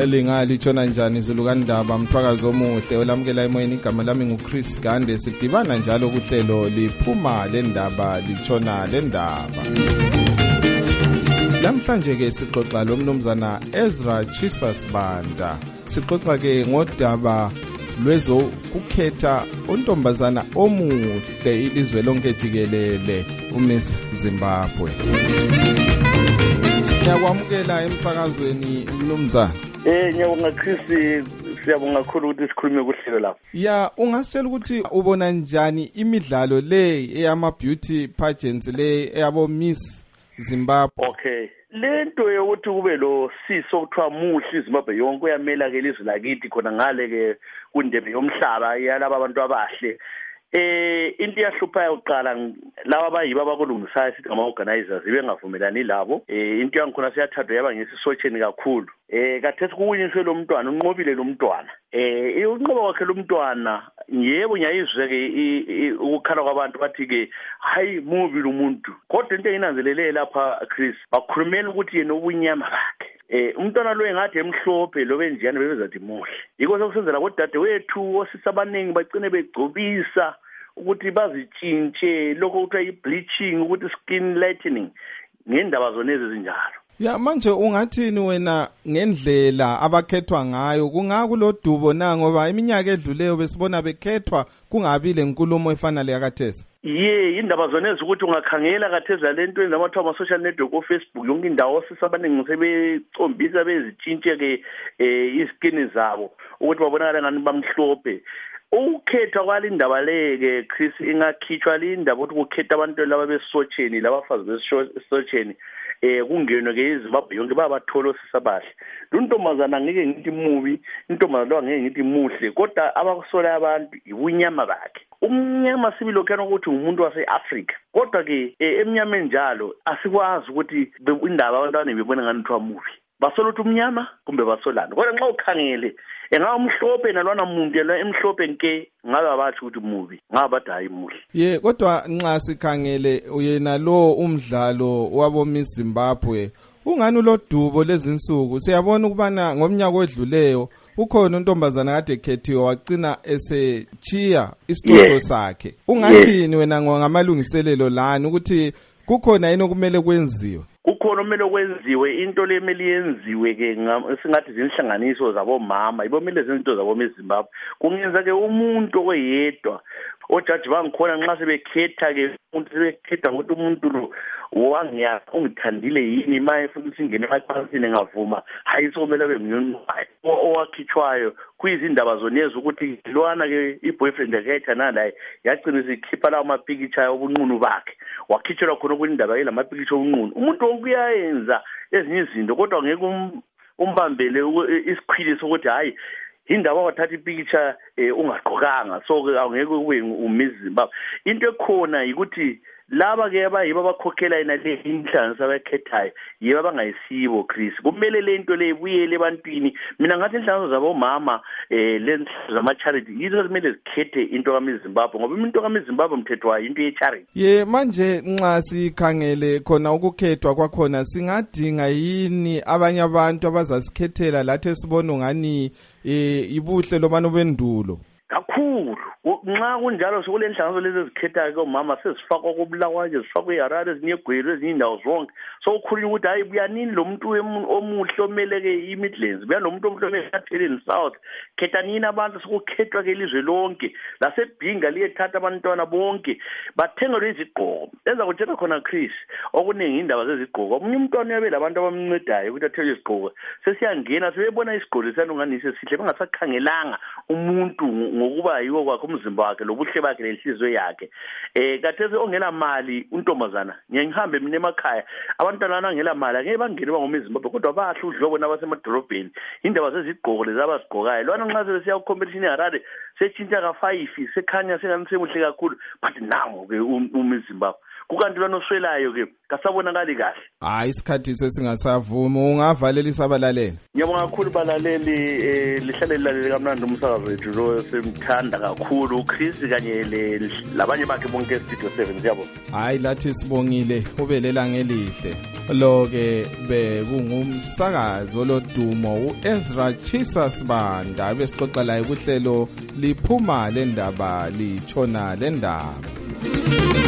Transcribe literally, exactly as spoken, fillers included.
elinga litshona njani izulu kaNdaba mthwakazi omuhle olamukela emoyeni igama lami nguChris Gande sidibana njalo kuhlelo liphuma lendaba litshona lendaba namhlanje ke sixoxa lo mnumzana Ezra Chisas Banda sixoxa ke ngodaba lwezo kukhetha untombazana omuhle ilizwe lonke jikelele uMiss Zimbabwe. Ngiyakwamukela emsakazweni mnumzana. Eh ngiyabonga Chris, siyabonga kakhulu ukuthi sikhulume kuhlelo lapho. Ya, ungasitshela ukuthi ubona njani imidlalo le eyama beauty pageants le eyabo Miss Zimbabwe? Okay. Lento yokuthi kube lo siso kuthiwa muhle Zimbabwe yonke uyamela ke lizwe lakithi khona ngale ke kundebe yomhlaba yalabo abantu abahle. Eh into yahluphayo uqala laba abayiba abakulungisayo sithi ngama organizers ibengavumelani labo. Eh into yangikhona siyathathwa yaba ngesisocheni kakhulu. Eh kathethi kuwinyiswe lo mntwana unqobile lo mntwana. Eh unqoba kwakhe lo mntwana yebo ngiyayizwe ke ukukhala kwabantu bathi ke hayi movie umuntu. Kodwa into enginanzelele lapha Chris bakhulumela ukuthi yena ubunyama bakhe. Eh umntwana lo engathi emhlophe lo benjiyana bebezathi muhle. Yiko sokusenzela kodade wethu osisi abaningi bagcine begcobisa ukuthi bazitshintshe lokho kuthiwa i-bleaching ukuthi skin lightening ngendaba zona ezinjalo. Ya manje ungathini wena ngendlela abakhethwa ngayo kungakulodubo na ngoba iminyaka edluleyo besibona bekhethwa kungabile inkulumo efana le yakathesa. Ye indaba zona ezukuthi ungakhangela kathesa lento ezamathiwa ama social network o Facebook yonke indawo sisabaningi sebecombisa bezitshintshe ke iskin zabo ukuthi babonakala ngani bamhlophe. Ukhetha kwalindaba leke Chris ingakhitshwa lindaba ukuthi ukhetha abantu laba besocheni labafazi besocheni eh kungenwe ke iZimbabwe yonke babathola sisabahle. Luntombazana ngeke ngithi mubi, intombazana lo ngeke ngithi muhle, kodwa abakusola abantu ibunyama bakhe. Umnyama sibilo kana ukuthi umuntu waseAfrica. Kodwa ke emnyameni njalo asikwazi ukuthi indaba abantwana bebona ngani kuthiwa mubi. Basola ukuthi umnyama kumbe basolana. Kodwa nxa ukhangele engabe umhlophe nalwana muntu yena emhlophe nke ngabe abathi ukuthi mubi ngabe bathi hayi muhle. Ye kodwa nxa sikhangele uyena lo umdlalo wabo Miss Zimbabwe ungani lo dubo lezinsuku siyabona ukubana ngomnyaka odluleyo ukhona untombazana kade ekhethiwe wagcina esechiya isicotho sakhe. Ungathini wena ngamalungiselelo lani ukuthi kukhona yini okumele kwenziwe? Kukhona omele kwenziwe into lemeli yenziwe ke singathi zinhlanganiso zabomama ibomele izinto zabo eZimbabwe kungenza ke umuntu oyedwa ojaji bangikhona nxa sebekhetha ke umuntu sebekhetha ukuthi umuntu lo wangiya ungithandile yini maye futhi ingene emacansini ngavuma hayi somela bengiyonwayo owakhithwayo kuyizindaba zonezi ukuthi lwana ke iboyfriend yakhe naye yagcina sikhipha lawo mapicture obunqunu bakhe wakhithelwa khona kwindaba yelama picture obunqunu umuntu okuyayenza ezinye izinto kodwa ngeke umbambele isikhwili sokuthi hayi indaba wathatha ipicture ungaqhokanga so angeke kube uMiss Zimbabwe. Into ekhona ukuthi laba ke abayiba abakhokhela yena le inhlanganiso abakhethayo yiba abangayisibo Chris kumele lento le ibuyele ebantwini. Mina ngathi inhlanganiso zabomama eh lenhlanganiso zama charity yizo kumele zikhethe into kaMiss Zimbabwe ngoba into kaMiss Zimbabwe umthethwa into ye charity. Ye manje nxa sikhangele khona ukukhethwa kwakhona singadinga yini abanye abantu abazasikhethela lathi esibona ngani ibuhle lomano bendulo kakhulu nxa kunjalo sokulenhlanganiso lezi ezikhethayo komama sesifakwa kubulawa nje sifakwe eHarare ezinyegwelo ezindawo zonke so ukhulunywa ukuthi hayi buyanini lo muntu omuhle omeleke iMidlands buya lo muntu omhlophe eSouthern South khethanini abantu sokukhethwa ke ilizwe lonke laseBhinga liyethatha abantwana bonke bathengelwe izigqoko enza kuthetha khona Chris okuningi indaba zezigqoko umunye umntwana uyabe labantu abamncedayo ukuthi athele izigqoko sesiyangena sebebona isigqoko sanonganise sihle bengasakhangelanga umuntu ngokuba yiwo kwakhe umzimba wakhe lobuhle bakhe lenhliziyo yakhe. Eh kathese ongela mali untombazana ngihambe mina emakhaya abantwana angela mali angeke bangene bangoMzimbabwe kodwa bahle udlobo nabasemadolobheni indaba zezigqoko lezi abazigqokayo lwana nxa sesiya ku competition eHarare setshintsha ka five sekhanya senganisemuhle kakhulu but nango ke uMzimbabwe kukanti banoswelayo ke kasabonakali kahle. Hayi isikhathi sesingasavumi ungavalela isabalaleli. Ngiyabonga kakhulu balaleli lihlale lilalele kamnandi umsakazo wethu lo semthanda kakhulu uChris kanye labanye bakhe bonke estudio seven siyabona. Hayi lathi sibongile ubelela ngelihle. Lo ke bekungumsakazo lodumo uEzra Chisa Sibanda besixoxa la kuhlelo liphuma lendaba lichona lendaba.